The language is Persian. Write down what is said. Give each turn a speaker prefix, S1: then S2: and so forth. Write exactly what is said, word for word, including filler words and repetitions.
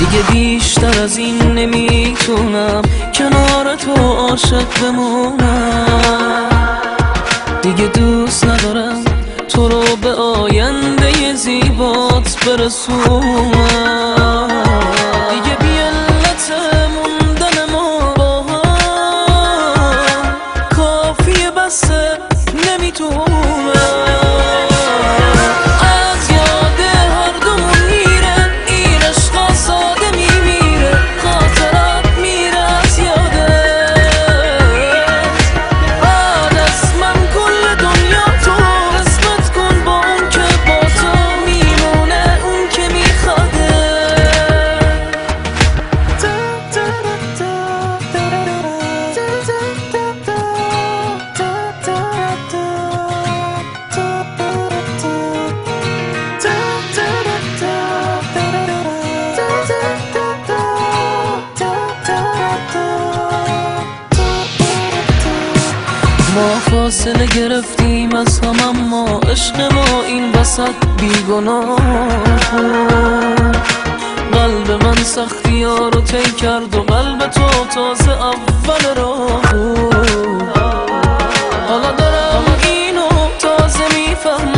S1: دیگه بیشتر از این نمیتونم کنار تو عاشق بمونم. دیگه دوست ندارم تو رو به آینده زیبات برسونم. دیگه بی علت موندن ما با هم کافیه بسه نمیتونم. از یاد هر دومون میره این عشقا ساده میمیره، خاطرات میره از یادت. بعد از من کل دنیا تو قسمت کن با اون که با تو میمونه، اون که میخواده. ما فاصله گرفتیم از هم اما عشق ما این وسط بیگناه بود. قلب من سختی ها رو طی کرد و قلب تو تازه اول راه بود. حالا دارم اینو تازه میفهمم